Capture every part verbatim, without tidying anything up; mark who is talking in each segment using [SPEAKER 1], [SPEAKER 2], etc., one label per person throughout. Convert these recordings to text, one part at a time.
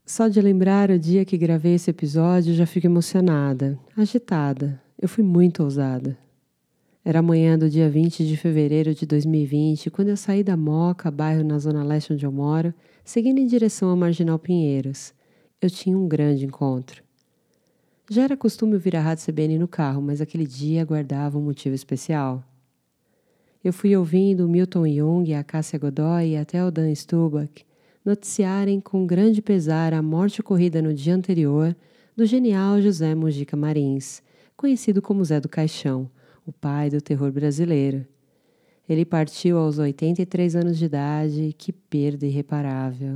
[SPEAKER 1] Só de lembrar o dia que gravei esse episódio, já fico emocionada, agitada. Eu fui muito ousada. Era a manhã do dia vinte de fevereiro de dois mil e vinte, quando eu saí da Moca, bairro na zona leste onde eu moro, seguindo em direção à Marginal Pinheiros. Eu tinha um grande encontro. Já era costume ouvir a rádio C B N no carro, mas aquele dia aguardava um motivo especial. Eu fui ouvindo o Milton Jung, a Cássia Godoy e até o Dan Stubach noticiarem com grande pesar a morte ocorrida no dia anterior do genial José Mujica Marins, conhecido como Zé do Caixão, o pai do terror brasileiro. Ele partiu aos oitenta e três anos de idade, que perda irreparável.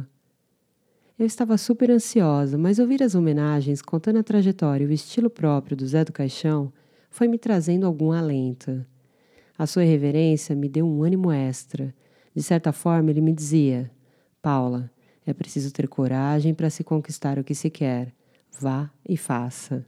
[SPEAKER 1] Eu estava super ansiosa, mas ouvir as homenagens contando a trajetória e o estilo próprio do Zé do Caixão foi me trazendo algum alento. A sua irreverência me deu um ânimo extra. De certa forma, ele me dizia: Paula, é preciso ter coragem para se conquistar o que se quer. Vá e faça.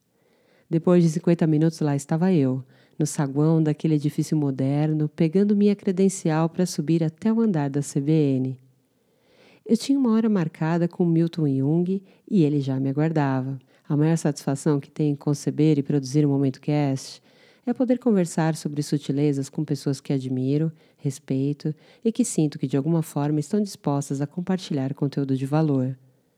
[SPEAKER 1] Depois de cinquenta minutos lá estava eu, no saguão daquele edifício moderno, pegando minha credencial para subir até o andar da C B N. Eu tinha uma hora marcada com Milton Jung e ele já me aguardava. A maior satisfação que tenho em conceber e produzir o Momento Cast é poder conversar sobre sutilezas com pessoas que admiro, respeito e que sinto que de alguma forma estão dispostas a compartilhar conteúdo de valor.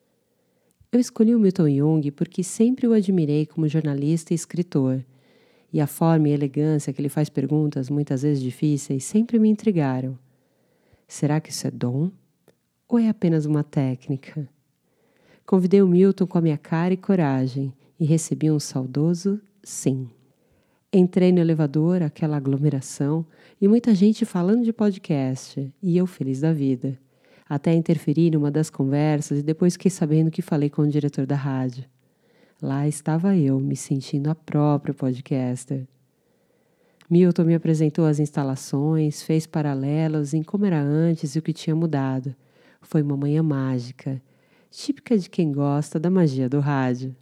[SPEAKER 1] Eu escolhi o Milton Jung porque sempre o admirei como jornalista e escritor, e a forma e elegância que ele faz perguntas, muitas vezes difíceis, sempre me intrigaram. Será que isso é dom? Ou é apenas uma técnica? Convidei o Milton com a minha cara e coragem e recebi um saudoso sim. Entrei no elevador, aquela aglomeração, e muita gente falando de podcast, e eu feliz da vida. Até interferi numa das conversas e depois fiquei sabendo que falei com o diretor da rádio. Lá estava eu, me sentindo a própria podcaster. Milton me apresentou as instalações, fez paralelos em como era antes e o que tinha mudado. Foi uma manhã mágica, típica de quem gosta da magia do rádio.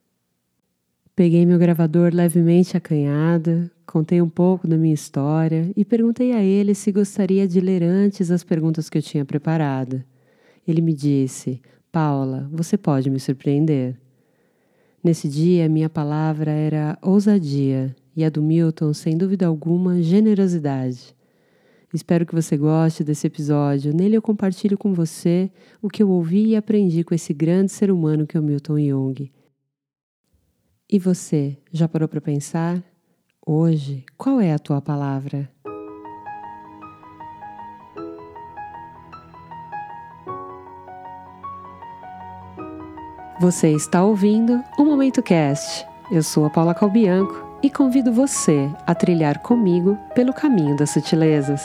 [SPEAKER 1] Peguei meu gravador levemente acanhado, contei um pouco da minha história e perguntei a ele se gostaria de ler antes as perguntas que eu tinha preparado. Ele me disse: Paula, você pode me surpreender. Nesse dia, minha palavra era ousadia e a do Milton, sem dúvida alguma, generosidade. Espero que você goste desse episódio. Nele eu compartilho com você o que eu ouvi e aprendi com esse grande ser humano que é o Milton Jung. E você, já parou para pensar? Hoje, qual é a tua palavra? Você está ouvindo o Momento Cast. Eu sou a Paula Calbianco e convido você a trilhar comigo pelo caminho das sutilezas.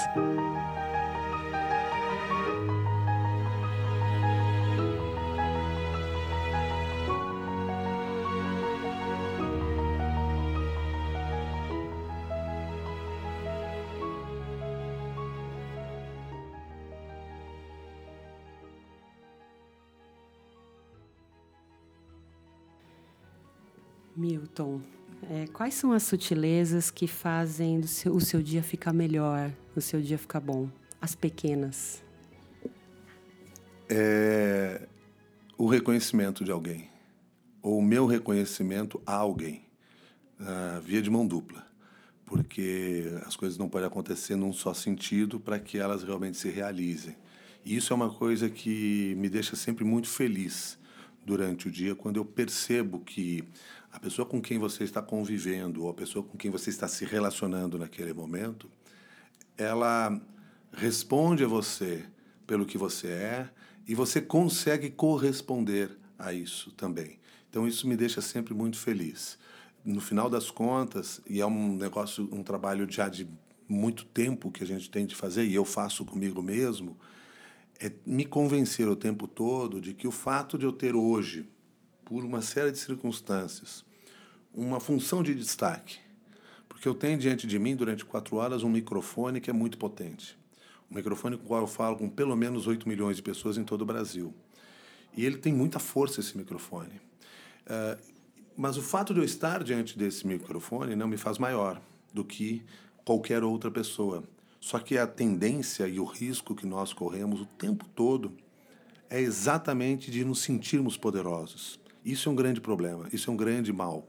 [SPEAKER 1] Milton, é, quais são as sutilezas que fazem do seu, o seu dia ficar melhor, o seu dia ficar bom? As pequenas.
[SPEAKER 2] É o reconhecimento de alguém, ou o meu reconhecimento a alguém, uh, via de mão dupla, porque as coisas não podem acontecer num só sentido para que elas realmente se realizem. E isso é uma coisa que me deixa sempre muito feliz durante o dia, quando eu percebo que a pessoa com quem você está convivendo, ou a pessoa com quem você está se relacionando naquele momento, ela responde a você pelo que você é e você consegue corresponder a isso também. Então isso me deixa sempre muito feliz. No final das contas, e é um negócio, um trabalho já de muito tempo que a gente tem de fazer, e eu faço comigo mesmo, é me convencer o tempo todo de que o fato de eu ter hoje, por uma série de circunstâncias, uma função de destaque, porque eu tenho diante de mim, durante quatro horas, um microfone que é muito potente. Um microfone com o qual eu falo com pelo menos oito milhões de pessoas em todo o Brasil. E ele tem muita força, esse microfone. Uh, mas o fato de eu estar diante desse microfone não me faz maior do que qualquer outra pessoa. Só que a tendência e o risco que nós corremos o tempo todo é exatamente de nos sentirmos poderosos. Isso é um grande problema, isso é um grande mal.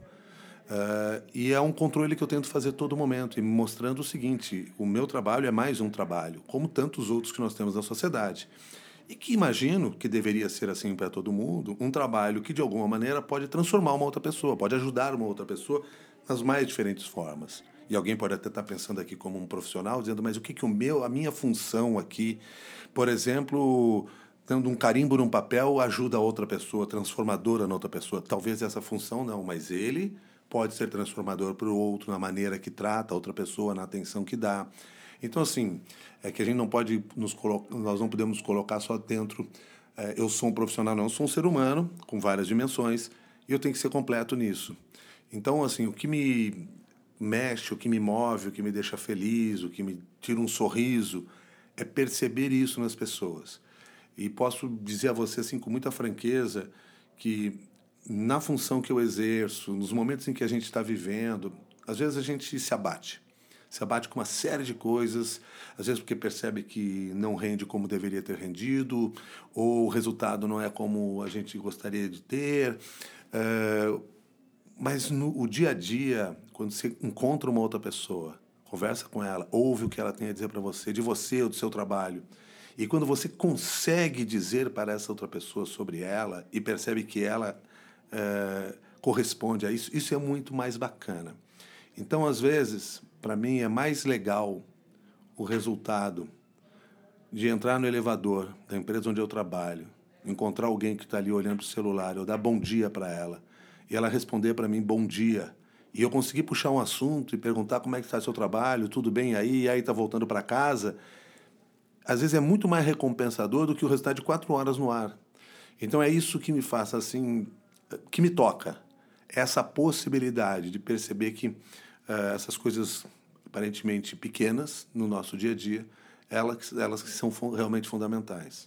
[SPEAKER 2] Uh, e é um controle que eu tento fazer todo momento, e me mostrando o seguinte: o meu trabalho é mais um trabalho, como tantos outros que nós temos na sociedade. E que imagino que deveria ser assim para todo mundo, um trabalho que de alguma maneira pode transformar uma outra pessoa, pode ajudar uma outra pessoa nas mais diferentes formas. E alguém pode até estar pensando aqui como um profissional, dizendo, mas o que, que o meu, a minha função aqui, por exemplo, dando um carimbo num papel, ajuda a outra pessoa, transformadora na outra pessoa. Talvez essa função não, mas ele pode ser transformador para o outro na maneira que trata a outra pessoa, na atenção que dá. Então, assim, é que a gente não pode nos colocar, nós não podemos nos colocar só dentro, é, eu sou um profissional, não, eu sou um ser humano com várias dimensões e eu tenho que ser completo nisso. Então, assim, o que me mexe, o que me move, o que me deixa feliz, o que me tira um sorriso, é perceber isso nas pessoas. E posso dizer a você, assim, com muita franqueza, que na função que eu exerço, nos momentos em que a gente está vivendo, às vezes a gente se abate. Se abate com uma série de coisas, às vezes porque percebe que não rende como deveria ter rendido, ou o resultado não é como a gente gostaria de ter. É, mas no o dia a dia, quando você encontra uma outra pessoa, conversa com ela, ouve o que ela tem a dizer para você, de você ou do seu trabalho, e quando você consegue dizer para essa outra pessoa sobre ela e percebe que ela é, corresponde a isso, isso é muito mais bacana. Então, às vezes, para mim é mais legal o resultado de entrar no elevador da empresa onde eu trabalho, encontrar alguém que está ali olhando para o celular, eu dar bom dia para ela, e ela responder para mim bom dia, e eu conseguir puxar um assunto e perguntar como é que está o seu trabalho, tudo bem aí, e aí está voltando para casa, às vezes é muito mais recompensador do que o resultado de quatro horas no ar. Então é isso que me faz assim, que me toca, essa possibilidade de perceber que uh, essas coisas aparentemente pequenas no nosso dia a dia, elas, elas que são realmente fundamentais.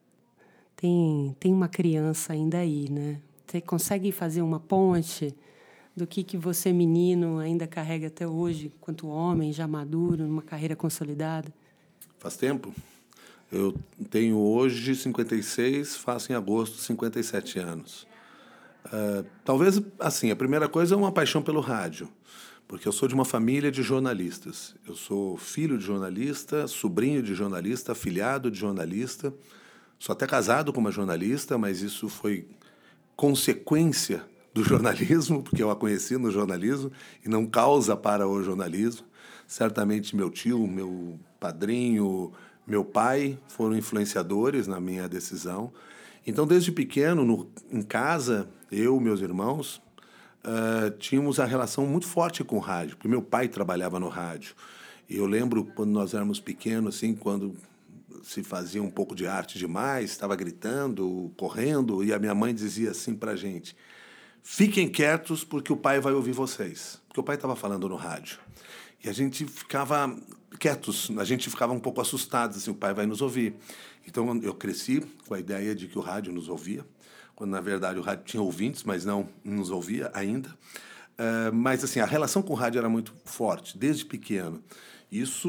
[SPEAKER 1] Tem, tem uma criança ainda aí, né? Você consegue fazer uma ponte do que, que você, menino, ainda carrega até hoje, enquanto homem, já maduro, numa carreira consolidada?
[SPEAKER 2] Faz tempo? Eu tenho hoje cinquenta e seis, faço em agosto cinquenta e sete anos. Uh, talvez, assim, a primeira coisa é uma paixão pelo rádio, porque eu sou de uma família de jornalistas. Eu sou filho de jornalista, sobrinho de jornalista, afilhado de jornalista. Sou até casado com uma jornalista, mas isso foi consequência do jornalismo, porque eu a conheci no jornalismo e não causa para o jornalismo. Certamente meu tio, meu padrinho, meu pai foram influenciadores na minha decisão. Então, desde pequeno, no, em casa, eu e meus irmãos, uh, tínhamos a relação muito forte com o rádio, porque meu pai trabalhava no rádio. E eu lembro, quando nós éramos pequenos, assim, quando se fazia um pouco de arte demais, estava gritando, correndo, e a minha mãe dizia assim para a gente, fiquem quietos porque o pai vai ouvir vocês. Porque o pai estava falando no rádio. E a gente ficava quietos, a gente ficava um pouco assustados, assim, o pai vai nos ouvir. Então eu cresci com a ideia de que o rádio nos ouvia, quando na verdade o rádio tinha ouvintes, mas não nos ouvia ainda. Uh, mas assim, a relação com o rádio era muito forte, desde pequeno. Isso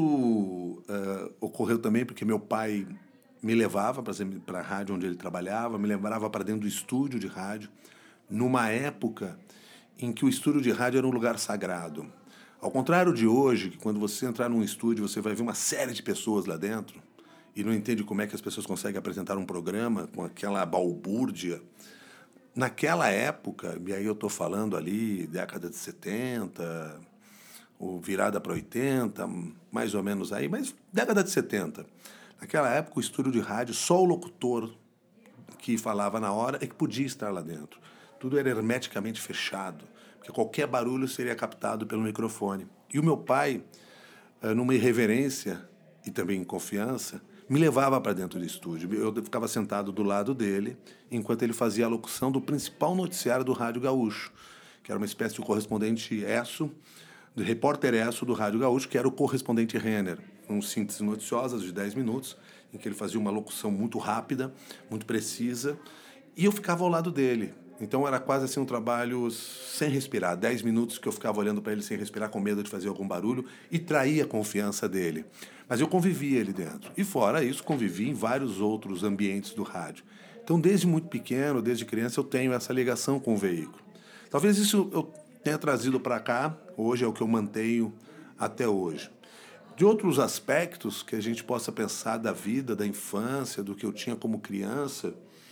[SPEAKER 2] uh, ocorreu também porque meu pai me levava para a rádio onde ele trabalhava, me levava para dentro do estúdio de rádio, numa época em que o estúdio de rádio era um lugar sagrado. Ao contrário de hoje, que quando você entrar num estúdio, você vai ver uma série de pessoas lá dentro e não entende como é que as pessoas conseguem apresentar um programa com aquela balbúrdia. Naquela época, e aí eu estou falando ali, década de setenta, ou virada para oitenta, mais ou menos aí, mas década de setenta. Naquela época, o estúdio de rádio, só o locutor que falava na hora é que podia estar lá dentro. Tudo era hermeticamente fechado, porque qualquer barulho seria captado pelo microfone. E o meu pai, numa irreverência e também em confiança, me levava para dentro do estúdio. Eu ficava sentado do lado dele, enquanto ele fazia a locução do principal noticiário do Rádio Gaúcho, que era uma espécie de correspondente esso, do repórter esso do Rádio Gaúcho, que era o correspondente Renner, com síntese noticiosas de dez minutos, em que ele fazia uma locução muito rápida, muito precisa, e eu ficava ao lado dele. Então era quase assim um trabalho sem respirar. Dez minutos que eu ficava olhando para ele sem respirar, com medo de fazer algum barulho, e traía a confiança dele. Mas eu convivia ali dentro. E fora isso, convivi em vários outros ambientes do rádio. Então, desde muito pequeno, desde criança, eu tenho essa ligação com o veículo. Talvez isso eu tenha trazido para cá, hoje é o que eu mantenho até hoje. De outros aspectos que a gente possa pensar da vida, da infância, do que eu tinha como criança,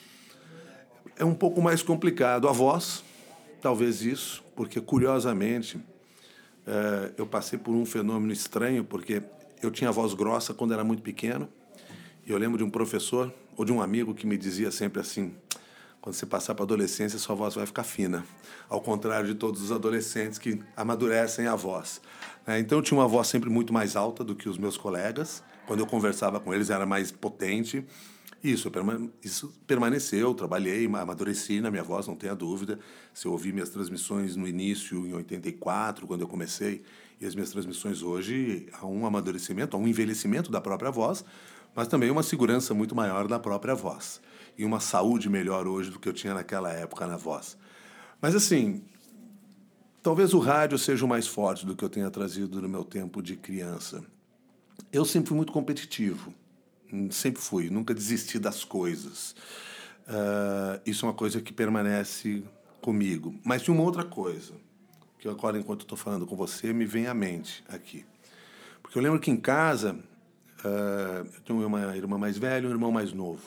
[SPEAKER 2] é um pouco mais complicado. A voz, talvez isso, porque, curiosamente, eh, eu passei por um fenômeno estranho, porque eu tinha voz grossa quando era muito pequeno, e eu lembro de um professor ou de um amigo que me dizia sempre assim: quando você passar para a adolescência, sua voz vai ficar fina. Ao contrário de todos os adolescentes que amadurecem a voz. Então eu tinha uma voz sempre muito mais alta do que os meus colegas. Quando eu conversava com eles, era mais potente. Isso, isso permaneceu, trabalhei, amadureci na minha voz, não tenha dúvida. Se eu ouvir minhas transmissões no início, em oitenta e quatro, quando eu comecei, e as minhas transmissões hoje, há um amadurecimento, há um envelhecimento da própria voz, mas também uma segurança muito maior da própria voz. E uma saúde melhor hoje do que eu tinha naquela época na voz. Mas assim, talvez o rádio seja o mais forte do que eu tenha trazido no meu tempo de criança. Eu sempre fui muito competitivo. Sempre fui, nunca desisti das coisas. Uh, isso é uma coisa que permanece comigo. Mas tinha uma outra coisa, que agora, enquanto estou falando com você, me vem à mente aqui. Porque eu lembro que em casa, uh, eu tenho uma irmã mais velha e um irmão mais novo.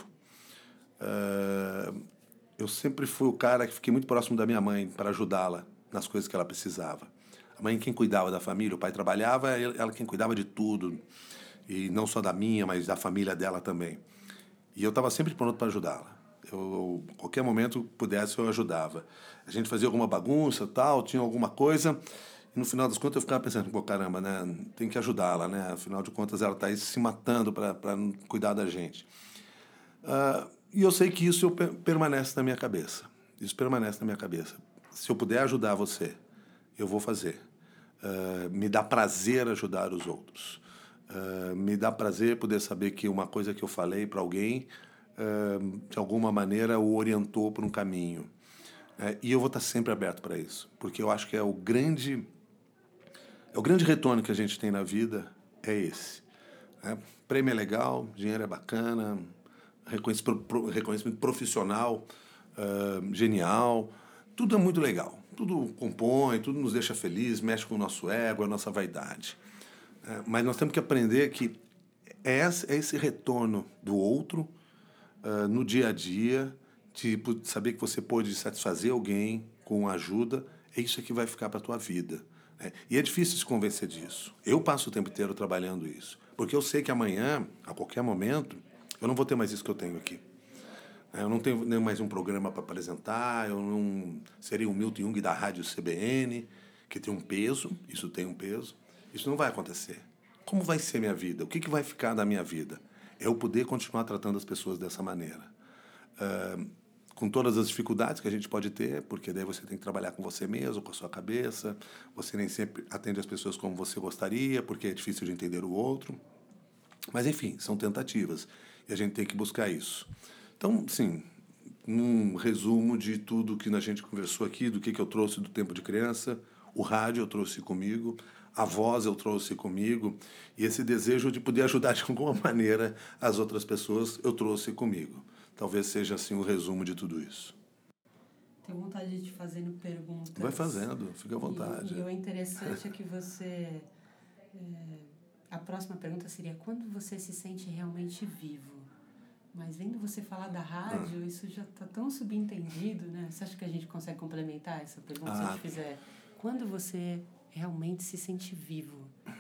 [SPEAKER 2] Uh, eu sempre fui o cara que fiquei muito próximo da minha mãe para ajudá-la nas coisas que ela precisava. A mãe quem cuidava da família, o pai trabalhava, ela quem cuidava de tudo. E não só da minha, mas da família dela também. E eu estava sempre pronto para ajudá-la. Eu, qualquer momento pudesse, eu ajudava. A gente fazia alguma bagunça, tal, tinha alguma coisa, e no final das contas eu ficava pensando, pô, caramba, né, tem que ajudá-la, né? Afinal de contas ela está aí se matando para cuidar da gente. Uh, e eu sei que isso permanece na minha cabeça. Isso permanece na minha cabeça. Se eu puder ajudar você, eu vou fazer. Uh, me dá prazer ajudar os outros. Uh, me dá prazer poder saber que uma coisa que eu falei para alguém, uh, de alguma maneira, o orientou por um caminho. Uh, e eu vou estar sempre aberto para isso, porque eu acho que é o grande, é o grande retorno que a gente tem na vida, é esse. Uh, prêmio é legal, dinheiro é bacana, reconhecimento, reconhecimento profissional, uh, genial, tudo é muito legal. Tudo compõe, tudo nos deixa feliz, mexe com o nosso ego, a nossa vaidade. Mas nós temos que aprender que é esse retorno do outro uh, no dia a dia, de saber que você pode satisfazer alguém com ajuda, é isso que vai ficar para a tua vida. Né? E é difícil se convencer disso. Eu passo o tempo inteiro trabalhando isso, porque eu sei que amanhã, a qualquer momento, eu não vou ter mais isso que eu tenho aqui. Eu não tenho nem mais um programa para apresentar, eu não seria um Milton Jung da Rádio C B N, que tem um peso, isso tem um peso. Isso não vai acontecer. Como vai ser minha vida? O que, que vai ficar da minha vida? É eu poder continuar tratando as pessoas dessa maneira. Uh, com todas as dificuldades que a gente pode ter, porque daí você tem que trabalhar com você mesmo, com a sua cabeça, você nem sempre atende as pessoas como você gostaria, porque é difícil de entender o outro. Mas, enfim, são tentativas, e a gente tem que buscar isso. Então, sim, num resumo de tudo que a gente conversou aqui, do que, que eu trouxe do tempo de criança, o rádio eu trouxe comigo, a voz eu trouxe comigo, e esse desejo de poder ajudar de alguma maneira as outras pessoas eu trouxe comigo. Talvez seja assim o resumo de tudo isso.
[SPEAKER 1] Tenho vontade de te fazendo perguntas.
[SPEAKER 2] Vai fazendo, fica à vontade.
[SPEAKER 1] E, e o interessante é que você... É, a próxima pergunta seria, quando você se sente realmente vivo? Mas vendo você falar da rádio, ah. isso já está tão subentendido, né? Você acha que a gente consegue complementar essa pergunta ah. se a gente fizer? Quando você realmente se sente vivo?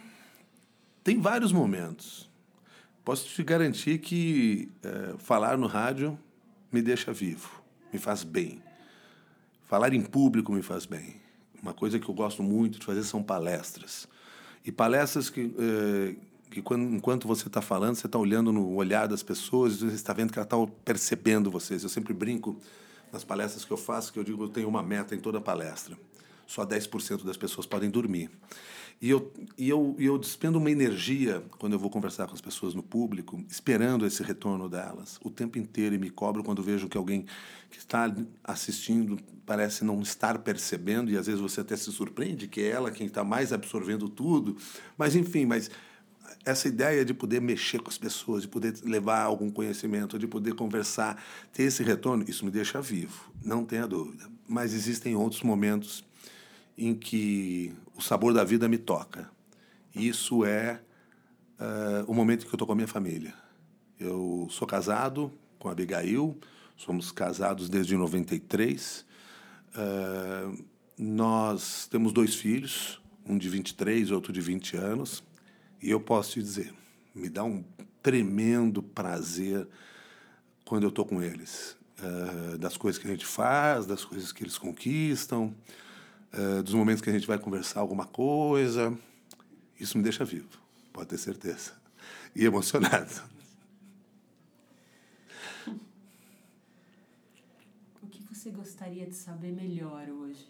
[SPEAKER 2] Tem vários momentos. Posso te garantir que é, falar no rádio me deixa vivo, me faz bem. Falar em público me faz bem. Uma coisa que eu gosto muito de fazer são palestras. E palestras que, é, que quando, enquanto você está falando, você está olhando no olhar das pessoas, você está vendo que ela está percebendo vocês. Eu sempre brinco nas palestras que eu faço, que eu digo que eu tenho uma meta em toda palestra. só dez por cento das pessoas podem dormir. E eu, e, eu, e eu despendo uma energia, quando eu vou conversar com as pessoas no público, esperando esse retorno delas, o tempo inteiro, e me cobro quando vejo que alguém que está assistindo parece não estar percebendo, e às vezes você até se surpreende que é ela quem está mais absorvendo tudo. Mas, enfim, mas essa ideia de poder mexer com as pessoas, de poder levar algum conhecimento, de poder conversar, ter esse retorno, isso me deixa vivo, não tenha dúvida. Mas existem outros momentos em que o sabor da vida me toca. Isso é uh, o momento em que eu estou com a minha família. Eu sou casado com a Abigail, somos casados desde noventa e três. Uh, nós temos dois filhos, um de vinte e três, outro de vinte anos. E eu posso te dizer, me dá um tremendo prazer quando eu estou com eles. Uh, das coisas que a gente faz, das coisas que eles conquistam, Uh, dos momentos que a gente vai conversar alguma coisa. Isso me deixa vivo, pode ter certeza. E emocionado.
[SPEAKER 1] O que você gostaria de saber melhor hoje?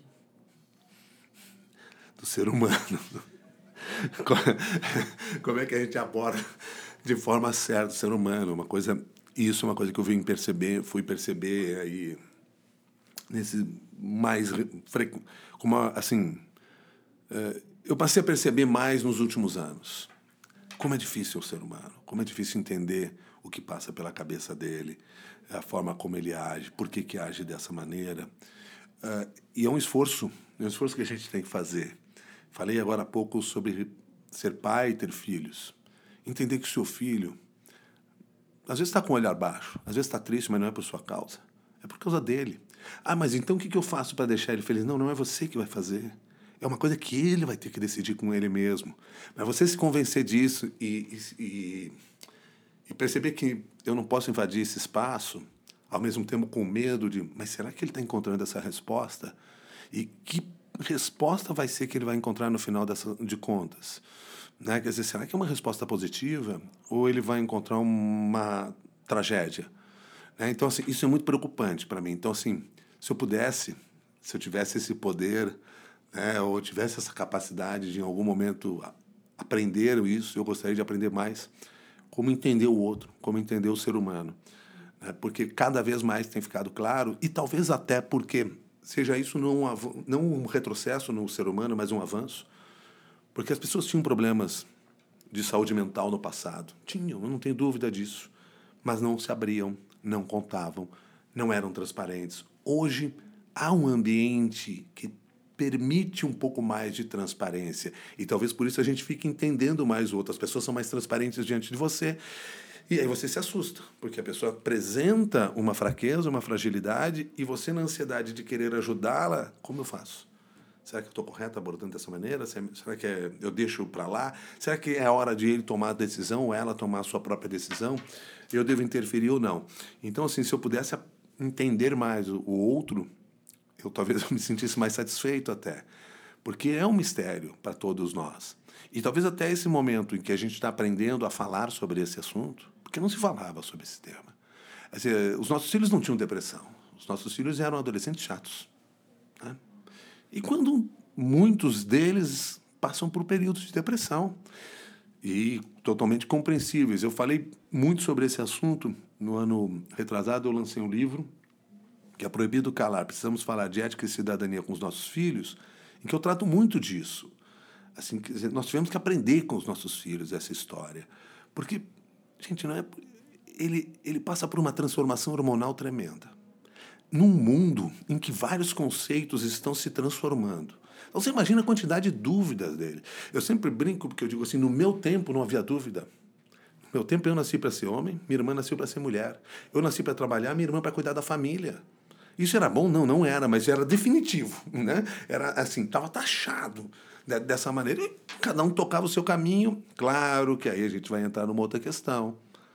[SPEAKER 2] Do ser humano. Como é que a gente aborda de forma certa o ser humano? Uma coisa, isso é uma coisa que eu vim perceber, fui perceber aí nesse mais frequ... como assim, eu passei a perceber mais nos últimos anos como é difícil o ser humano, como é difícil entender o que passa pela cabeça dele, a forma como ele age, por que que age dessa maneira. E é um esforço, é um esforço que a gente tem que fazer. Falei agora há pouco sobre ser pai e ter filhos. Entender que o seu filho às vezes está com o olhar baixo, às vezes está triste, mas não é por sua causa, é por causa dele. Ah, mas então o que eu faço para deixar ele feliz? Não, não é você que vai fazer. É uma coisa que ele vai ter que decidir com ele mesmo. Mas você se convencer disso e, e, e perceber que eu não posso invadir esse espaço, ao mesmo tempo com medo de, mas será que ele está encontrando essa resposta? E que resposta vai ser que ele vai encontrar no final dessa, de contas? Né? Quer dizer, será que é uma resposta positiva ou ele vai encontrar uma tragédia? Né? Então, assim, isso é muito preocupante para mim. Então, assim, se eu pudesse, se eu tivesse esse poder, né, ou tivesse essa capacidade de, em algum momento, aprender isso, eu gostaria de aprender mais como entender o outro, como entender o ser humano. Né? Porque cada vez mais tem ficado claro, e talvez até porque seja isso não um, não um retrocesso no ser humano, mas um avanço, porque as pessoas tinham problemas de saúde mental no passado. Tinham, eu não tenho dúvida disso. Mas não se abriam, não contavam, não eram transparentes. Hoje, há um ambiente que permite um pouco mais de transparência. E talvez por isso a gente fique entendendo mais o outro. As pessoas são mais transparentes diante de você. E aí você se assusta, porque a pessoa apresenta uma fraqueza, uma fragilidade, e você, na ansiedade de querer ajudá-la, como eu faço? Será que eu estou correto abordando dessa maneira? Será que é, eu deixo para lá? Será que é a hora de ele tomar a decisão ou ela tomar a sua própria decisão? Eu devo interferir ou não? Então, assim, se eu pudesse entender mais o outro, eu talvez eu me sentisse mais satisfeito até. Porque é um mistério para todos nós. E talvez até esse momento em que a gente está aprendendo a falar sobre esse assunto, porque não se falava sobre esse tema. Assim, os nossos filhos não tinham depressão. Os nossos filhos eram adolescentes chatos. Né? E quando muitos deles passam por períodos de depressão, e totalmente compreensíveis. Eu falei muito sobre esse assunto no ano retrasado, eu lancei um livro que é Proibido Calar, Precisamos Falar de Ética e Cidadania com os Nossos Filhos, em que eu trato muito disso. Assim, quer dizer, nós tivemos que aprender com os nossos filhos essa história, porque, gente, não é, ele, ele passa por uma transformação hormonal tremenda. Num mundo em que vários conceitos estão se transformando. Então, você imagina a quantidade de dúvidas dele. Eu sempre brinco, porque eu digo assim, no meu tempo não havia dúvida. No meu tempo eu nasci para ser homem, minha irmã nasceu para ser mulher. Eu nasci para trabalhar, minha irmã para cuidar da família. Isso era bom? Não, não era, mas era definitivo. Né? Era assim, estava taxado dessa maneira. E cada um tocava o seu caminho. Claro que aí a gente vai entrar numa outra questão.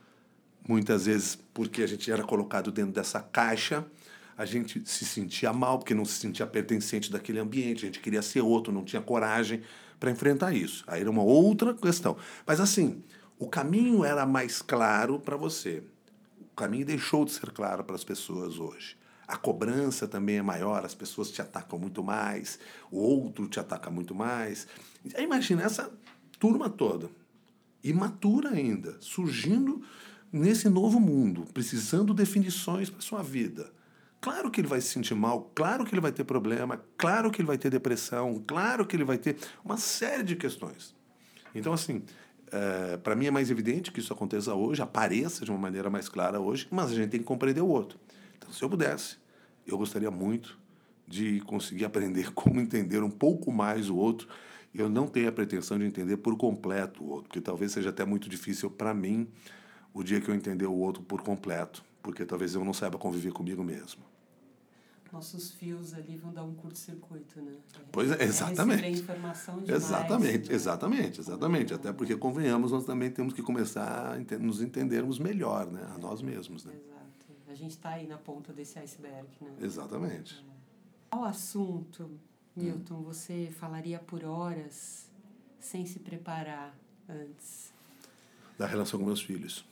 [SPEAKER 2] Muitas vezes, porque a gente era colocado dentro dessa caixa, a gente se sentia mal, porque não se sentia pertencente daquele ambiente, a gente queria ser outro, não tinha coragem para enfrentar isso. Aí era uma outra questão. Mas assim, o caminho era mais claro para você. O caminho deixou de ser claro para as pessoas hoje. a cobrança também é maior, as pessoas te atacam muito mais, o outro te ataca muito mais. Aí imagina essa turma toda, imatura ainda, surgindo nesse novo mundo, precisando de definições para sua vida. Claro que ele vai se sentir mal, claro que ele vai ter problema, claro que ele vai ter depressão, claro que ele vai ter uma série de questões. Então, assim, é, para mim é mais evidente que isso aconteça hoje, apareça de uma maneira mais clara hoje, mas a gente tem que compreender o outro. Então, se eu pudesse, eu gostaria muito de conseguir aprender como entender um pouco mais o outro. Eu não tenho a pretensão de entender por completo o outro, porque talvez seja até muito difícil para mim o dia que eu entender o outro por completo, porque talvez eu não saiba conviver comigo mesmo.
[SPEAKER 1] Nossos fios ali vão dar um curto-circuito, né?
[SPEAKER 2] Pois é, exatamente.
[SPEAKER 1] É receber informação demais,
[SPEAKER 2] exatamente,
[SPEAKER 1] né?
[SPEAKER 2] exatamente, exatamente. Até porque, convenhamos, nós também temos que começar a ente- nos entendermos melhor, né? A nós mesmos, né?
[SPEAKER 1] Exato. A gente está aí na ponta desse iceberg, né?
[SPEAKER 2] Exatamente.
[SPEAKER 1] Qual assunto, Milton, hum. você falaria por horas sem se preparar antes?
[SPEAKER 2] Da relação com meus filhos.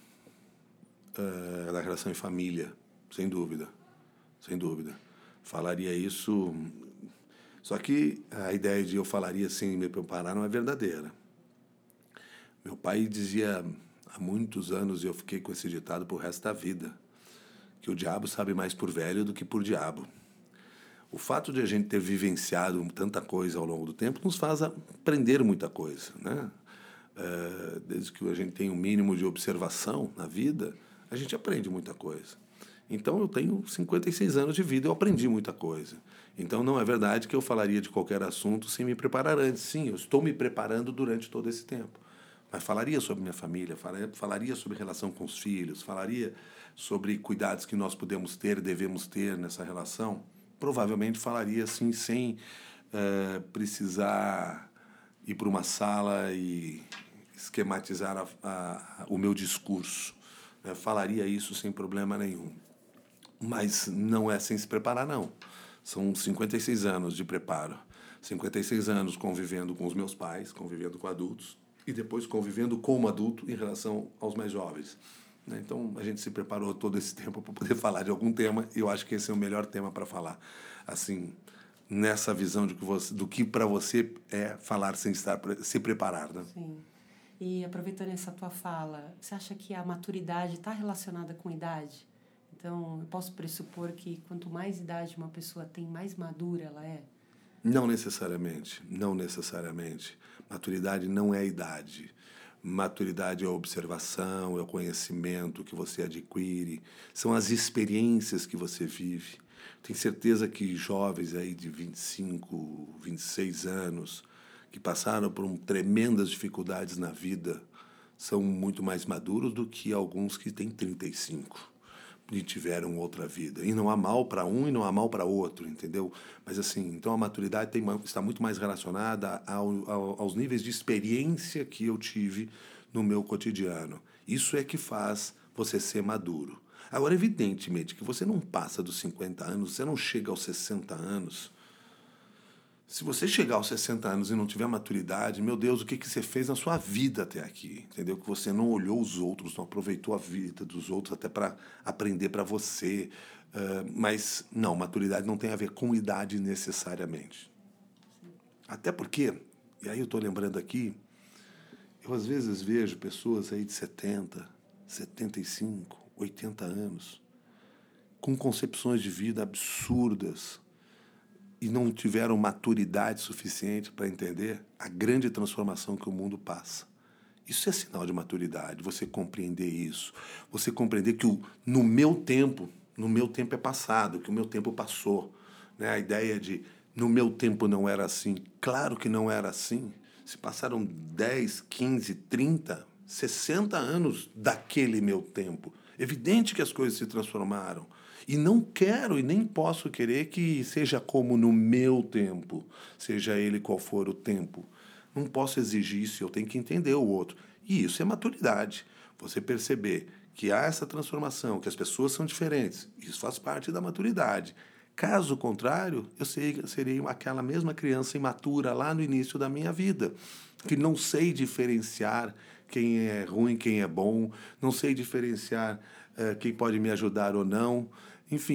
[SPEAKER 2] Uh, da relação em família, sem dúvida. Sem dúvida. Falaria isso... Só que a ideia de eu falaria sem me preparar não é verdadeira. Meu pai dizia há muitos anos, e eu fiquei com esse ditado pro resto da vida, que o diabo sabe mais por velho do que por diabo. O fato de a gente ter vivenciado tanta coisa ao longo do tempo nos faz aprender muita coisa, né? Uh, desde que a gente tem um mínimo de observação na vida, a gente aprende muita coisa. Então, eu tenho cinquenta e seis anos de vida, eu aprendi muita coisa. Então, não é verdade que eu falaria de qualquer assunto sem me preparar antes. Sim, eu estou me preparando durante todo esse tempo. Mas falaria sobre minha família, falaria sobre relação com os filhos, falaria sobre cuidados que nós podemos ter, devemos ter nessa relação. Provavelmente falaria assim, sem uh, precisar ir para uma sala e esquematizar a, a, a, o meu discurso. Né? Falaria isso sem problema nenhum. Mas não é sem se preparar, não. São cinquenta e seis anos de preparo. cinquenta e seis anos convivendo com os meus pais, convivendo com adultos, e depois convivendo como adulto em relação aos mais jovens. Então, a gente se preparou todo esse tempo para poder falar de algum tema, e eu acho que esse é o melhor tema para falar. Assim, nessa visão de que você, do que para você é falar sem estar, se preparar, né?
[SPEAKER 1] Sim. E aproveitando essa tua fala, você acha que a maturidade está relacionada com idade? Então, eu posso pressupor que quanto mais idade uma pessoa tem, mais madura ela é?
[SPEAKER 2] Não necessariamente, não necessariamente. Maturidade não é idade. Maturidade é a observação, é o conhecimento que você adquire, são as experiências que você vive. Tenho certeza que jovens aí de vinte e cinco, vinte e seis anos, que passaram por um, tremendas dificuldades na vida, são muito mais maduros do que alguns que têm trinta e cinco. E tiveram outra vida. E não há mal para um e não há mal para outro, entendeu? Mas assim, então a maturidade tem, está muito mais relacionada ao, ao, aos níveis de experiência que eu tive no meu cotidiano. Isso é que faz você ser maduro. Agora, evidentemente, que você não passa dos cinquenta anos, você não chega aos sessenta anos. Se você chegar aos sessenta anos e não tiver maturidade, meu Deus, o que, que você fez na sua vida até aqui? Entendeu? Que você não olhou os outros, não aproveitou a vida dos outros até para aprender para você. Uh, mas, não, maturidade não tem a ver com idade necessariamente. Até porque, e aí eu estou lembrando aqui, eu às vezes vejo pessoas aí de setenta, setenta e cinco, oitenta anos, com concepções de vida absurdas, e não tiveram maturidade suficiente para entender a grande transformação que o mundo passa. Isso é sinal de maturidade, você compreender isso. Você compreender que o, no meu tempo, no meu tempo é passado, que o meu tempo passou. Né? A ideia de, no meu tempo não era assim. Claro que não era assim. Se passaram dez, quinze, trinta, sessenta anos daquele meu tempo. Evidente que as coisas se transformaram. E não quero e nem posso querer que seja como no meu tempo, seja ele qual for o tempo. Não posso exigir isso, eu tenho que entender o outro. E isso é maturidade. Você perceber que há essa transformação, que as pessoas são diferentes. Isso faz parte da maturidade. Caso contrário, eu seria aquela mesma criança imatura lá no início da minha vida, que não sei diferenciar quem é ruim, quem é bom, não sei diferenciar uh, quem pode me ajudar ou não. Enfim,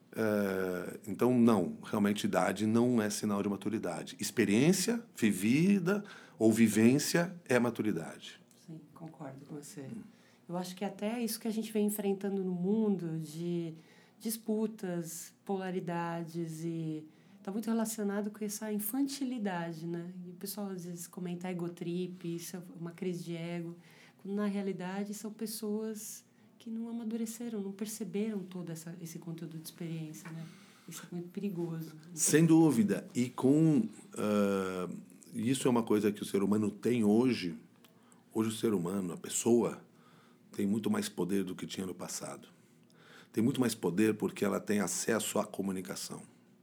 [SPEAKER 2] Uh, então, não, realmente idade não é sinal de maturidade. Experiência vivida ou vivência é maturidade.
[SPEAKER 1] Sim, concordo com você. Eu acho que até isso que a gente vem enfrentando no mundo de disputas, polaridades e está muito relacionado com essa infantilidade, né? E o pessoal às vezes comenta egotrip, isso é uma crise de ego, quando na realidade são pessoas que não amadureceram, não perceberam todo essa, esse conteúdo de experiência, né? Isso é muito perigoso.
[SPEAKER 2] Sem dúvida. E com uh, isso é uma coisa que o ser humano tem hoje. Hoje o ser humano, a pessoa, tem muito mais poder do que tinha no passado. Tem muito mais poder porque ela tem acesso à comunicação.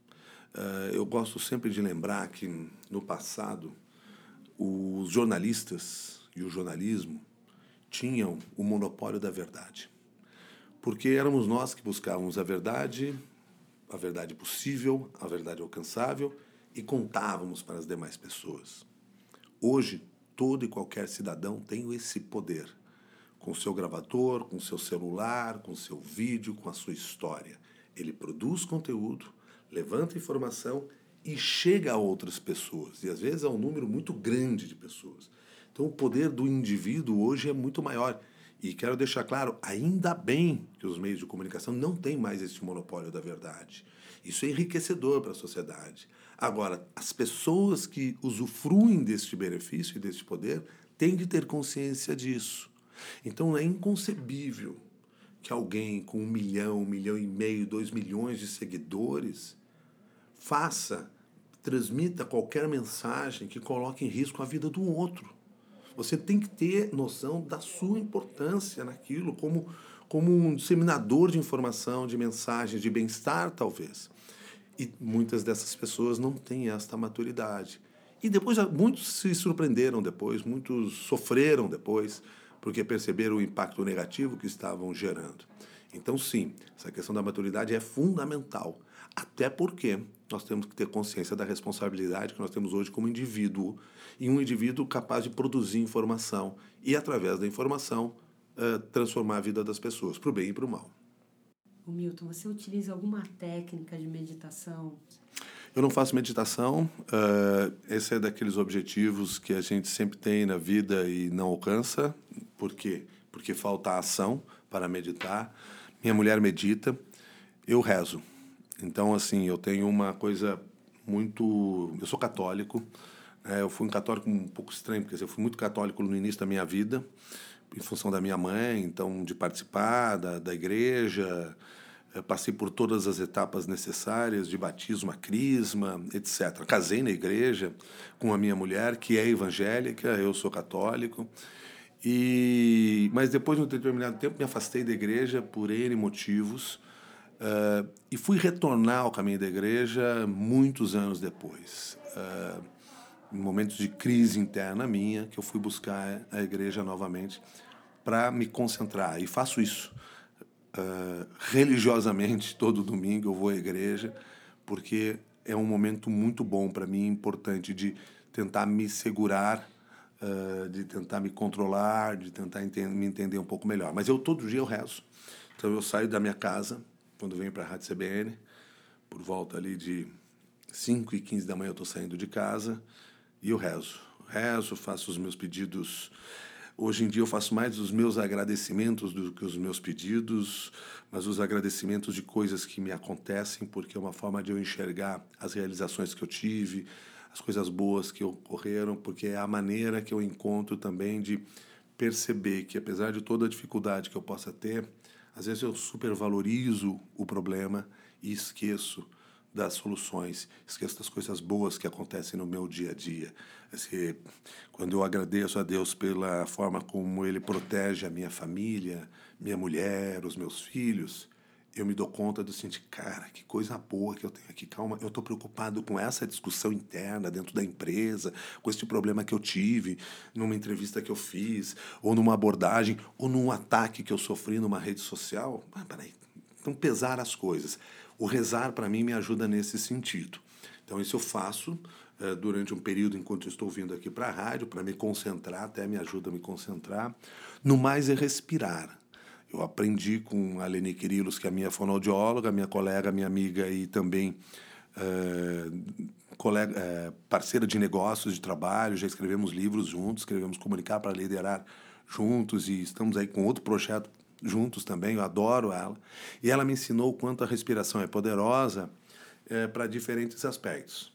[SPEAKER 2] Uh, eu gosto sempre de lembrar que, no passado, os jornalistas e o jornalismo tinham o monopólio da verdade. Porque éramos nós que buscávamos a verdade, a verdade possível, a verdade alcançável, e contávamos para as demais pessoas. Hoje, todo e qualquer cidadão tem esse poder, com seu gravador, com seu celular, com seu vídeo, com a sua história. Ele produz conteúdo, levanta informação e chega a outras pessoas, e às vezes a um número muito grande de pessoas. Então o poder do indivíduo hoje é muito maior. E quero deixar claro, ainda bem que os meios de comunicação não têm mais esse monopólio da verdade. Isso é enriquecedor para a sociedade. Agora, as pessoas que usufruem deste benefício e deste poder têm de ter consciência disso. Então é inconcebível que alguém com um milhão, um milhão e meio, dois milhões de seguidores faça, transmita qualquer mensagem que coloque em risco a vida do outro. Você tem que ter noção da sua importância naquilo, como, como um disseminador de informação, de mensagens, de bem-estar, talvez. E muitas dessas pessoas não têm esta maturidade. E depois, muitos se surpreenderam depois, muitos sofreram depois, porque perceberam o impacto negativo que estavam gerando. Então, sim, essa questão da maturidade é fundamental. Até porque nós temos que ter consciência da responsabilidade que nós temos hoje como indivíduo, e um indivíduo capaz de produzir informação e, através da informação, uh, transformar a vida das pessoas, para o bem e para o mal.
[SPEAKER 1] O Milton, você utiliza alguma técnica de meditação?
[SPEAKER 2] Eu não faço meditação. Uh, esse é daqueles objetivos que a gente sempre tem na vida e não alcança. Por quê? Porque falta ação para meditar. Minha mulher medita, eu rezo. Então, assim, eu tenho uma coisa muito... Eu sou católico, né? Eu fui um católico um pouco estranho, porque eu fui muito católico no início da minha vida, em função da minha mãe, então, de participar da, da igreja. Eu passei por todas as etapas necessárias, de batismo, a crisma, etcétera. Casei na igreja com a minha mulher, que é evangélica, eu sou católico. E... Mas depois, num determinado tempo, me afastei da igreja por N motivos. Uh, e fui retornar ao caminho da igreja muitos anos depois, uh, em momentos de crise interna minha, que eu fui buscar a igreja novamente para me concentrar. E faço isso uh, religiosamente, todo domingo eu vou à igreja, porque é um momento muito bom para mim, importante, de tentar me segurar, uh, de tentar me controlar, de tentar ente- me entender um pouco melhor. Mas eu todo dia eu rezo. Então eu saio da minha casa, quando venho para a Rádio C B N, por volta ali de cinco e quinze da manhã eu estou saindo de casa e eu rezo. Rezo, faço os meus pedidos. Hoje em dia eu faço mais os meus agradecimentos do que os meus pedidos, mas os agradecimentos de coisas que me acontecem, porque é uma forma de eu enxergar as realizações que eu tive, as coisas boas que ocorreram, porque é a maneira que eu encontro também de perceber que, apesar de toda a dificuldade que eu possa ter, às vezes eu supervalorizo o problema e esqueço das soluções, esqueço das coisas boas que acontecem no meu dia a dia. Assim, quando eu agradeço a Deus pela forma como Ele protege a minha família, minha mulher, os meus filhos, eu me dou conta do seguinte, cara, que coisa boa que eu tenho aqui, calma, eu estou preocupado com essa discussão interna dentro da empresa, com este problema que eu tive numa entrevista que eu fiz, ou numa abordagem, ou num ataque que eu sofri numa rede social. Ah, peraí, então pesar as coisas. O rezar, para mim, me ajuda nesse sentido. Então, isso eu faço eh, durante um período enquanto eu estou vindo aqui para a rádio, para me concentrar, até me ajuda a me concentrar. No mais é respirar. Eu aprendi com a Leni Quirilos, que é a minha fonoaudióloga, minha colega, minha amiga e também é, colega, é, parceira de negócios, de trabalho. Já escrevemos livros juntos, escrevemos Comunicar para Liderar juntos e estamos aí com outro projeto juntos também. Eu adoro ela. E ela me ensinou o quanto a respiração é poderosa é, para diferentes aspectos.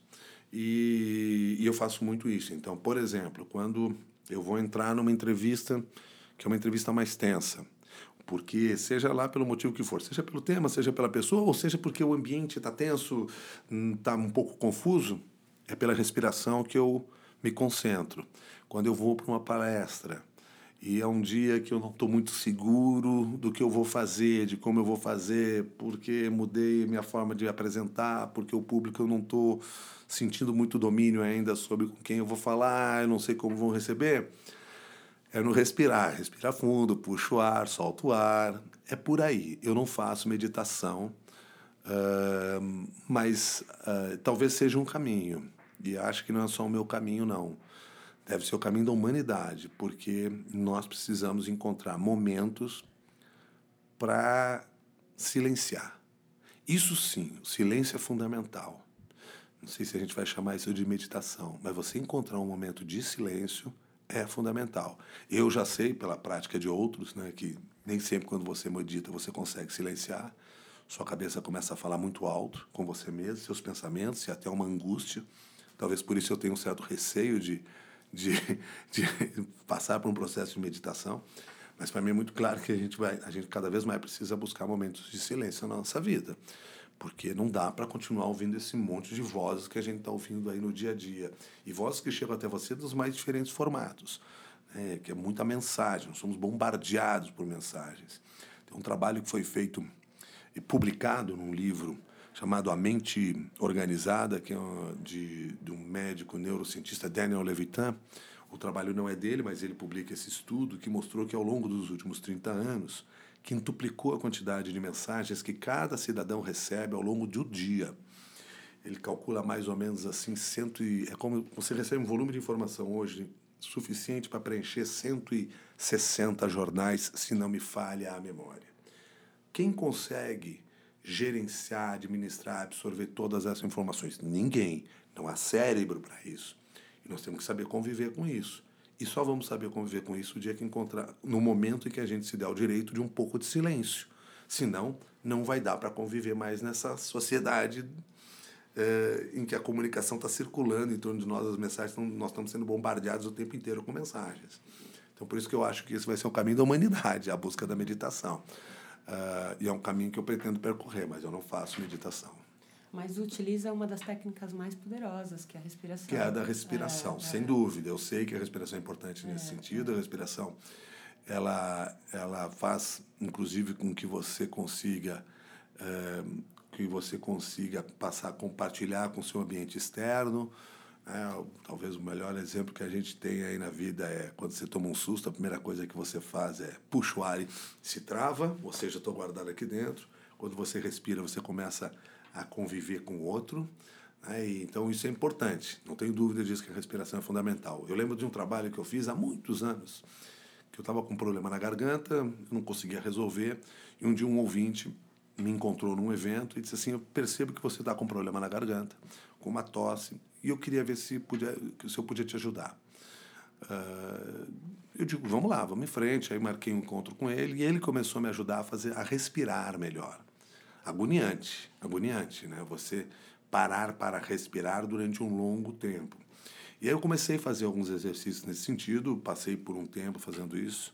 [SPEAKER 2] E, e eu faço muito isso. Então, por exemplo, quando eu vou entrar numa entrevista, que é uma entrevista mais tensa, porque seja lá pelo motivo que for, seja pelo tema, seja pela pessoa, ou seja porque o ambiente está tenso, está um pouco confuso, é pela respiração que eu me concentro. Quando eu vou para uma palestra e é um dia que eu não estou muito seguro do que eu vou fazer, de como eu vou fazer, porque mudei minha forma de apresentar, porque o público eu não estou sentindo muito domínio ainda sobre com quem eu vou falar, eu não sei como vão receber, é no respirar, respirar fundo, puxo o ar, solto o ar, é por aí. Eu não faço meditação, uh, mas uh, talvez seja um caminho, e acho que não é só o meu caminho, não. Deve ser o caminho da humanidade, porque nós precisamos encontrar momentos para silenciar. Isso sim, o silêncio é fundamental. Não sei se a gente vai chamar isso de meditação, mas você encontrar um momento de silêncio é fundamental. Eu já sei, pela prática de outros, né, que nem sempre quando você medita você consegue silenciar. Sua cabeça começa a falar muito alto com você mesmo, seus pensamentos e até uma angústia. Talvez por isso eu tenha um certo receio de, de, de passar por um processo de meditação. Mas para mim é muito claro que a gente, vai, a gente cada vez mais precisa buscar momentos de silêncio na nossa vida. Porque não dá para continuar ouvindo esse monte de vozes que a gente está ouvindo aí no dia a dia. E vozes que chegam até você dos mais diferentes formatos. Né? Que é muita mensagem, nós somos bombardeados por mensagens. Tem um trabalho que foi feito e publicado num livro chamado A Mente Organizada, que é de, de um médico neurocientista, Daniel Levitin. O trabalho não é dele, mas ele publica esse estudo que mostrou que ao longo dos últimos trinta anos, quintuplicou a quantidade de mensagens que cada cidadão recebe ao longo do dia. Ele calcula mais ou menos assim, cento e, é como você recebe um volume de informação hoje suficiente para preencher cento e sessenta jornais, se não me falha a memória. Quem consegue gerenciar, administrar, absorver todas essas informações? Ninguém. Não há cérebro para isso. E nós temos que saber conviver com isso. E só vamos saber conviver com isso o dia que encontrar, no momento em que a gente se der o direito de um pouco de silêncio. Senão, não vai dar para conviver mais nessa sociedade é, em que a comunicação está circulando em torno de nós, as mensagens, nós estamos sendo bombardeados o tempo inteiro com mensagens. Então, por isso que eu acho que esse vai ser o caminho da humanidade, a busca da meditação. Uh, e é um caminho que eu pretendo percorrer, mas eu não faço meditação.
[SPEAKER 1] Mas utiliza uma das técnicas mais poderosas, que é a respiração.
[SPEAKER 2] Que é a da respiração, é, sem é. dúvida. Eu sei que a respiração é importante nesse é, sentido. É. A respiração, ela, ela faz, inclusive, com que você consiga, é, que você consiga passar a compartilhar com o seu ambiente externo. É, talvez o melhor exemplo que a gente tem aí na vida é quando você toma um susto, a primeira coisa que você faz é puxa o ar e se trava, ou seja, estou guardado aqui dentro. Quando você respira, você começa a conviver com o outro. Né? E, então isso é importante, não tenho dúvida disso, que a respiração é fundamental. Eu lembro de um trabalho que eu fiz há muitos anos, que eu estava com um problema na garganta, eu não conseguia resolver, e um dia um ouvinte me encontrou num evento e disse assim: eu percebo que você está com um problema na garganta, com uma tosse, e eu queria ver se, podia, se eu podia te ajudar. Uh, eu digo, vamos lá, vamos em frente. Aí marquei um encontro com ele e ele começou a me ajudar a, fazer, a respirar melhor. Agoniante, agoniante, né? Você parar para respirar durante um longo tempo. E aí eu comecei a fazer alguns exercícios nesse sentido, passei por um tempo fazendo isso.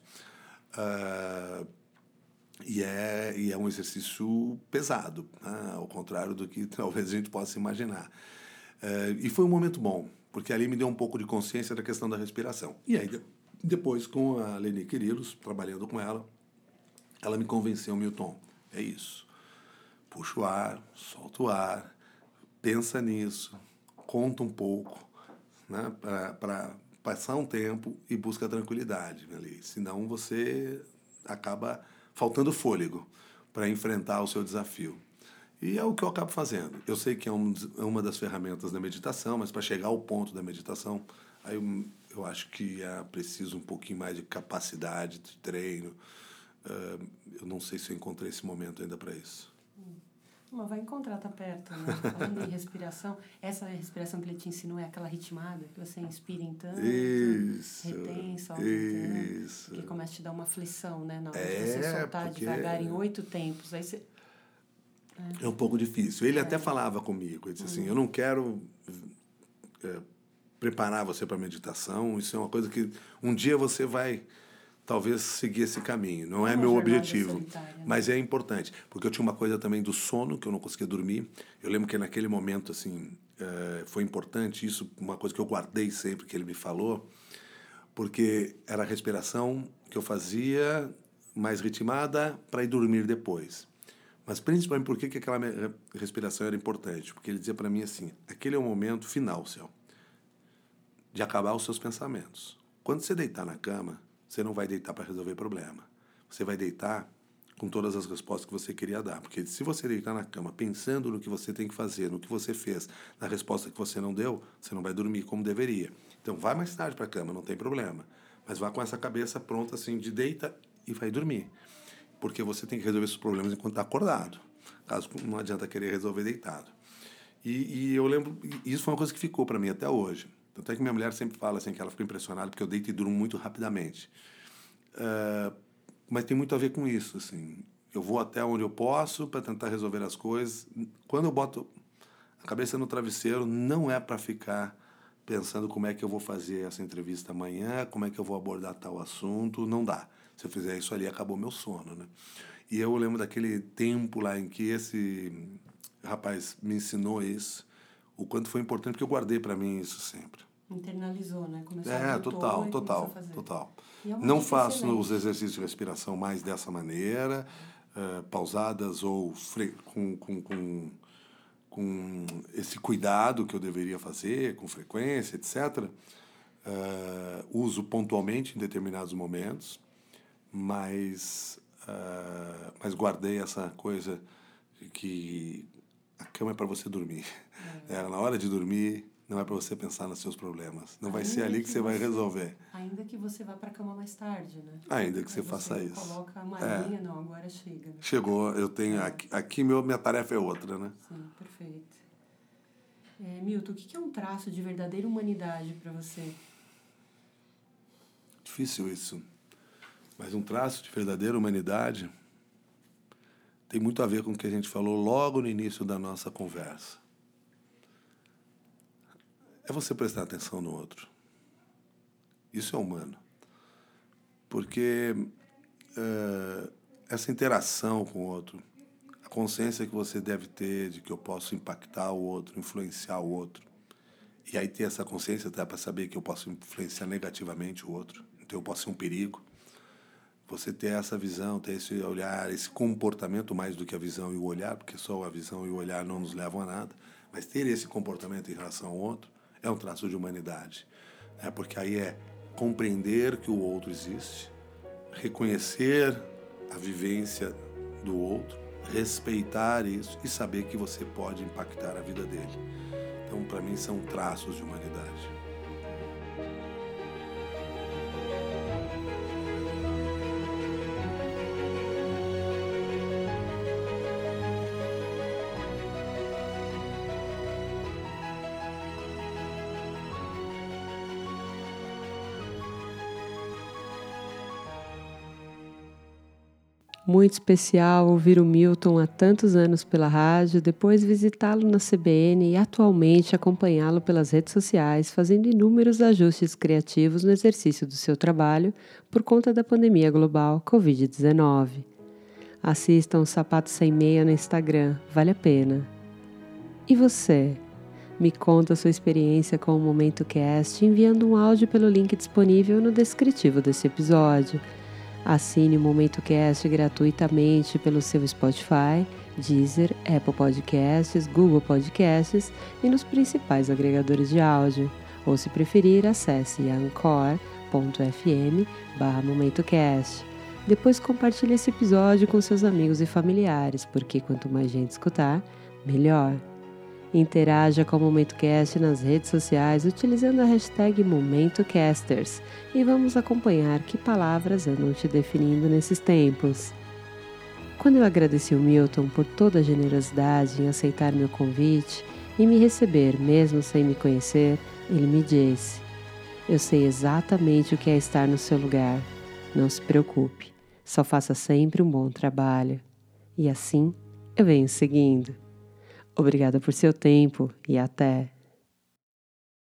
[SPEAKER 2] Uh, E é, e é um exercício pesado, né? Ao contrário do que talvez a gente possa imaginar. É, e foi um momento bom, porque ali me deu um pouco de consciência da questão da respiração. E aí, depois, com a Leni Quirilos, trabalhando com ela, ela me convenceu, Milton, é isso. Puxa o ar, solta o ar, pensa nisso, conta um pouco, né? Para passar um tempo e busca tranquilidade ali. Senão você acaba faltando fôlego para enfrentar o seu desafio. E é o que eu acabo fazendo. Eu sei que é, um, é uma das ferramentas da meditação, mas para chegar ao ponto da meditação, aí eu, eu acho que é preciso um pouquinho mais de capacidade, de treino, uh, eu não sei se eu encontrei esse momento ainda para isso.
[SPEAKER 1] Mas vai encontrar, tá perto, né? Falando em respiração, essa respiração que ele te ensinou é aquela ritmada que você inspira em tanto,
[SPEAKER 2] isso,
[SPEAKER 1] retém, solta em
[SPEAKER 2] isso.
[SPEAKER 1] tanto, que começa a te dar uma aflição, né? Na hora
[SPEAKER 2] É,
[SPEAKER 1] de você soltar
[SPEAKER 2] porque...
[SPEAKER 1] devagar em oito tempos, aí você...
[SPEAKER 2] É, é um pouco difícil. Ele é. até falava comigo, ele disse assim, uhum. eu não quero é, preparar você para meditação, isso é uma coisa que um dia você vai... talvez seguir esse caminho. Não é, é meu objetivo, né? Mas é importante. Porque eu tinha uma coisa também do sono, que eu não conseguia dormir. Eu lembro que naquele momento, assim, uh, foi importante isso, uma coisa que eu guardei sempre que ele me falou, porque era a respiração que eu fazia mais ritmada para ir dormir depois. Mas principalmente por que aquela respiração era importante? Porque ele dizia para mim assim, aquele é o momento final, seu, de acabar os seus pensamentos. Quando você deitar na cama, você não vai deitar para resolver problema. Você vai deitar com todas as respostas que você queria dar. Porque se você deitar na cama pensando no que você tem que fazer, no que você fez, na resposta que você não deu, você não vai dormir como deveria. Então, vai mais tarde para a cama, não tem problema. Mas vá com essa cabeça pronta, assim, de deita e vai dormir. Porque você tem que resolver esses problemas enquanto está acordado. Caso não adianta querer resolver deitado. E, e eu lembro, isso foi uma coisa que ficou para mim até hoje. Tanto é que minha mulher sempre fala assim, que ela fica impressionada porque eu deito e durmo muito rapidamente. Uh, mas tem muito a ver com isso, assim. Eu vou até onde eu posso para tentar resolver as coisas. Quando eu boto a cabeça no travesseiro, não é para ficar pensando como é que eu vou fazer essa entrevista amanhã, como é que eu vou abordar tal assunto, não dá. Se eu fizer isso ali, acabou meu sono, né? E eu lembro daquele tempo lá em que esse rapaz me ensinou isso, o quanto foi importante, porque eu guardei para mim isso sempre.
[SPEAKER 1] Internalizou, né? Começou
[SPEAKER 2] é,
[SPEAKER 1] a
[SPEAKER 2] total, total, total. É não faço excelente. Os exercícios de respiração mais dessa maneira, uh, pausadas ou fre- com, com, com, com esse cuidado que eu deveria fazer, com frequência, etcétera. Uh, uso pontualmente em determinados momentos, mas, uh, mas guardei essa coisa de que a cama é para você dormir. É. É, na hora de dormir, não é para você pensar nos seus problemas. Não ainda vai ser ali que, que você vai resolver.
[SPEAKER 1] Ainda que você vá para a cama mais tarde, né?
[SPEAKER 2] Ainda que você, você faça isso.
[SPEAKER 1] Coloca uma
[SPEAKER 2] é.
[SPEAKER 1] linha, não, agora chega. Né?
[SPEAKER 2] Chegou, eu tenho... É. Aqui, aqui meu, minha tarefa é outra, né?
[SPEAKER 1] Sim, perfeito. É, Milton, o que é um traço de verdadeira humanidade para você?
[SPEAKER 2] Difícil isso. Mas um traço de verdadeira humanidade tem muito a ver com o que a gente falou logo no início da nossa conversa. É você prestar atenção no outro. Isso é humano. Porque uh, essa interação com o outro, a consciência que você deve ter de que eu posso impactar o outro, influenciar o outro, e aí ter essa consciência até para saber que eu posso influenciar negativamente o outro, então eu posso ser um perigo. Você ter essa visão, ter esse olhar, esse comportamento mais do que a visão e o olhar, porque só a visão e o olhar não nos levam a nada, mas ter esse comportamento em relação ao outro é um traço de humanidade. Né? Porque aí é compreender que o outro existe, reconhecer a vivência do outro, respeitar isso e saber que você pode impactar a vida dele. Então, para mim, são traços de humanidade.
[SPEAKER 1] Muito especial ouvir o Milton há tantos anos pela rádio, depois visitá-lo na C B N e atualmente acompanhá-lo pelas redes sociais, fazendo inúmeros ajustes criativos no exercício do seu trabalho por conta da pandemia global covid dezenove. Assistam o Sapato Sem Meia no Instagram, vale a pena. E você? Me conta sua experiência com o Momento Cast enviando um áudio pelo link disponível no descritivo desse episódio. Assine o Momento Cast gratuitamente pelo seu Spotify, Deezer, Apple Podcasts, Google Podcasts e nos principais agregadores de áudio. Ou, se preferir, acesse anchor ponto f m barra MomentoCast. Depois compartilhe esse episódio com seus amigos e familiares, porque quanto mais gente escutar, melhor. Interaja com o MomentoCast nas redes sociais utilizando a hashtag MomentoCasters e vamos acompanhar que palavras andam te definindo nesses tempos. Quando eu agradeci o Milton por toda a generosidade em aceitar meu convite e me receber mesmo sem me conhecer, ele me disse: eu sei exatamente o que é estar no seu lugar. Não se preocupe, só faça sempre um bom trabalho. E assim eu venho seguindo. Obrigada por seu tempo e até!